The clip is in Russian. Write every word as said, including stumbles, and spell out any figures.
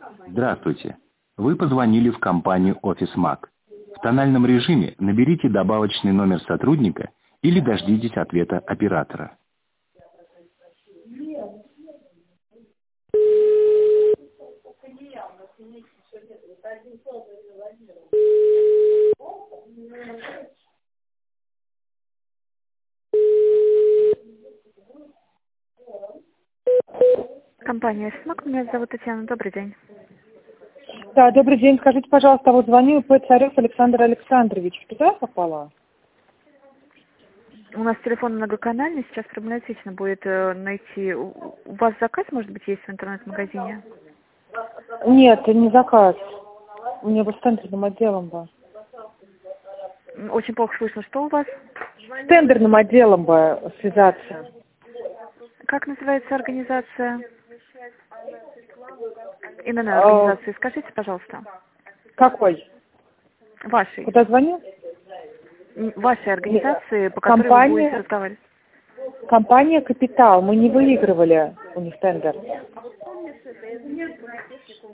Здравствуйте. Вы позвонили в компанию OfficeMac. В тональном режиме наберите добавочный номер сотрудника или дождитесь ответа оператора. Компания «Смак», меня зовут Татьяна. Добрый день. Да, добрый день. Скажите, пожалуйста, вот звонил П. Царев Александр Александрович. Туда попала? У нас телефон многоканальный, сейчас проблематично будет э, найти. У у вас заказ, может быть, есть в интернет-магазине? Нет, не заказ. У меня бы с тендерным отделом бы. Очень плохо слышно. Что у вас? С тендерным отделом бы связаться. Как называется организация? Именно организации. Скажите, пожалуйста. Какой? Вашей. Куда звонил? Вашей организации, по которой Компания, вы будете разговаривать. компания «Капитал». Мы не выигрывали у них тендер.